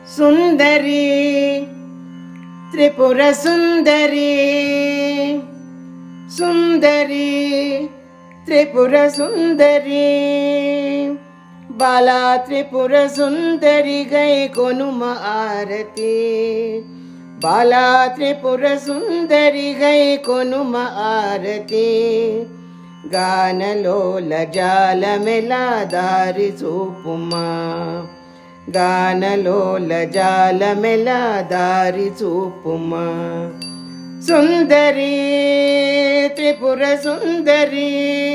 సుందరి త్రిపుర సుందరి సుందరి త్రిపుర సుందరి బాలా త్రిపుర సుందరి గై కొనుమ ఆరతి బాలా త్రిపుర సుందరి గై కొనుమ ఆరతి గానలోల జాలమెలా దారి చూపుమా గానలోల జాలమెలా దారి చూపుమా సుందరి త్రిపుర సుందరి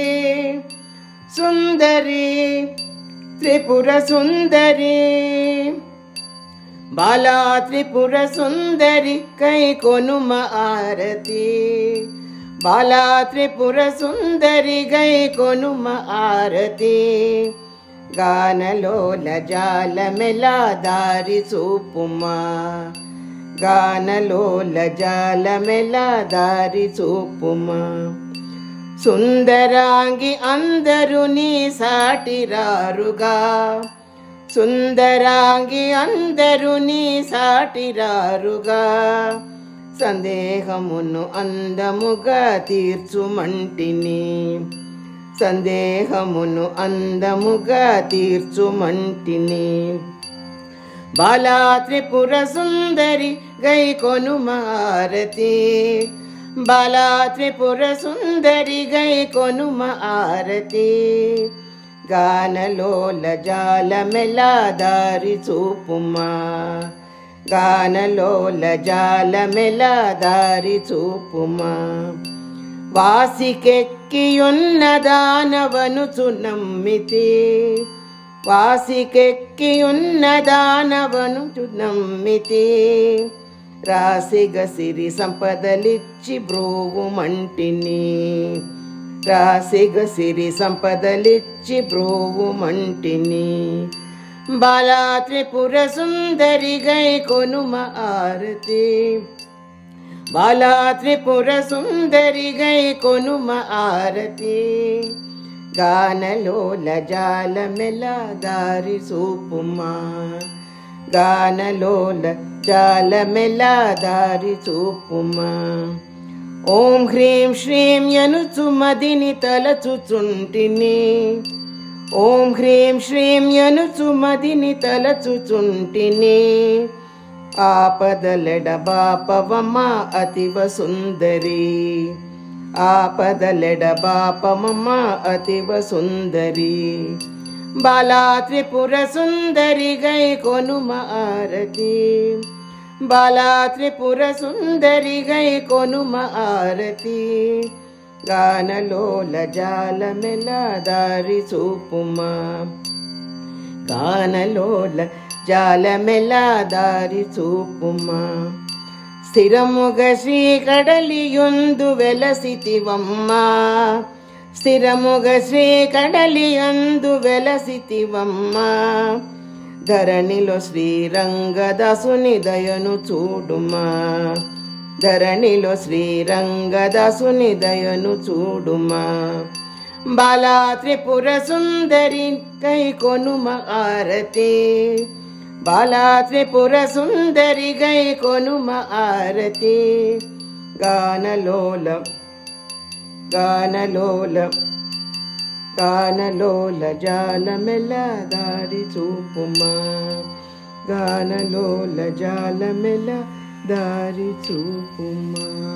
సుందరి త్రిపుర సుందరి బాలా త్రిపుర సుందరి కై కొనుమ ఆరతి బాలా త్రిపుర సుందరి గై కొనుమ ఆరతి గానలోల జాలమెలా దారి చూపుమా గానలోల జాలమెలా దారి చూపుమా సుందరాంగి అందరూ నీ సాటిరారుగా సుందరాంగి అందరూ నీ సాటిరారుగా సందేహమును అందముగా తీర్చుమంటిని సందేహమును అందముగా తీర్చుమంటిని బాలా త్రిపుర సుందరి గై కొనుమ ఆరతి బాలా త్రిపుర సుందరి గై కొనుమ ఆరతి గానలోల జాలమెలా దారి చూపుమా గానలోల జాలమెలా దారి చూపుమా వాసికెక్కియున్న దానవనుచు నమ్మితి వాసికెక్కియున్న దానవనుచు నమ్మితి రాసిగ సిరి సంపదలిచ్చి బ్రోవుమంటిని రాసిగ సిరి సంపదలిచ్చి బ్రోవుమంటిని బాలా త్రిపుర సుందరి గై కొనుమ ఆరతి బాలా త్రిపుర సుందరి గై కొనుమ ఆరతి గానలోల జాలమెలా దారి చూపుమా గానలోల జాలమెలా దారి చూపుమా ఓం హ్రీం శ్రీం యనుచు మదిని తలచుచుంటిని ఓం హ్రీం శ్రీం యనుచు మదిని తలచుచుంటిని ఆపదలెడ బాపవమ్మ అతివ సుందరి ఆపదలెడ బాపమమ్మ అతివ సుందరి బాలా త్రిపుర సుందరి గై కొనుమ ఆరతి బాలా త్రిపుర సుందరి గై కొనుమ ఆరతి గానలోల జాలమెలా దారి చూపుమా గానలోల జాలమెలా దారి చూపుమా స్థిరముగ శ్రీ కడలియుందు వెలసితివమ్మా స్థిరముగ శ్రీ కడలియందు వెలసితివమ్మా ధరణిలో శ్రీరంగదాసుని దయను చూడుమా ధరణిలో శ్రీరంగదాసుని దయను చూడుమా బాలా త్రిపుర సుందరి కై కొనుమ ఆరతి బాలా త్రిపుర సుందరి గై కొనుమ ఆరతి గానలోల గానలోల గానలోల జాలమెలా దారి చూపుమా గానలోల జాలమెలా దారి చూపుమా.